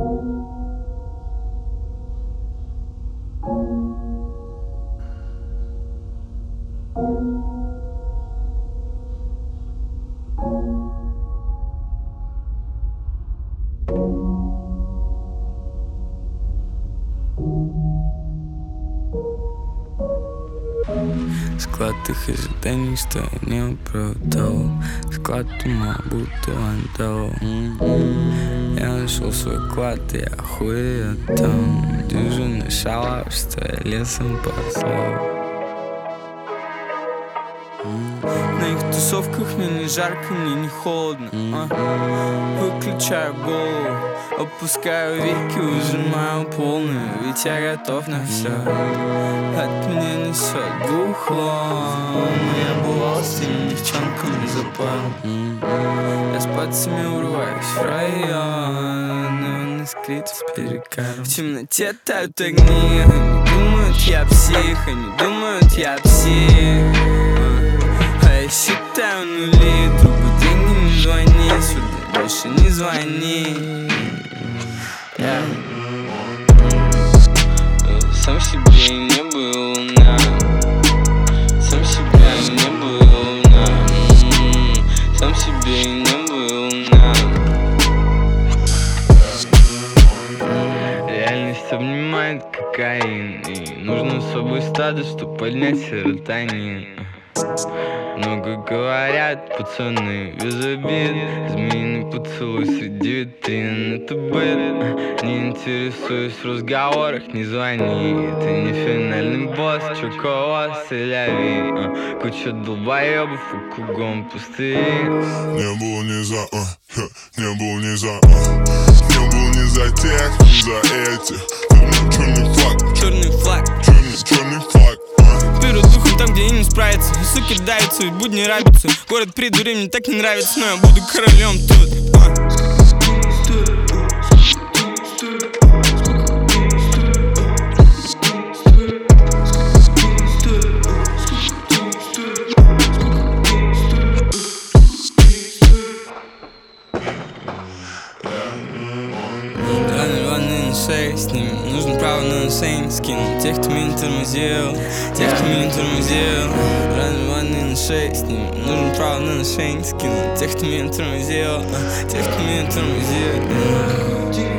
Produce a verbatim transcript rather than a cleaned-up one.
Склад их ожиданий, что я не оправдал. Склад ума, будто вандал. Я нашел свой клад, и я охуею там. Дюжина шалав, что я лесом послал. На их тусовках мне не жарко, мне не холодно, а? Выключаю голову, опускаю веки, выжимаю полную, ведь я готов на все. От меня несет бухлом. Я бывал с теми девчонками за пару. Я с пацами урваюсь в район, на скрит с перекаром. В темноте тают огни, они думают я псих, они думают я псих. Я считаю нули, трубы, деньги, не звони, сюда больше не звони. Yeah. Сам себе не был на, сам себя не был на, сам себе не был на. Реальность обнимает кокаин, и нужно с собой стадо, чтоб поднять серотонин. Много говорят пацаны без обид, змеиный поцелуй среди витрин. Это быт, не интересуюсь в разговорах, не звони. Ты не финальный босс, чоколад, селяви, а, куча долбоебов и кругом пустыри. Не был ни за, а, не был ни за, а, не был ни за тех, ни за этих. Черный флаг, черный флаг, черный, черный флаг. Беру духом там, где им не справиться. Суки давятся, ведь будни рабятся. Город придурей мне так не нравится, но я буду королем тут, а. С ними нужно право на инсейн скинуть тех, кто меня тормозил, тех, кто меня тормозил. Раны ванны на шее, с ними нужно право на инсейн скинуть тех, кто меня тормозил, тех, кто меня тормозил.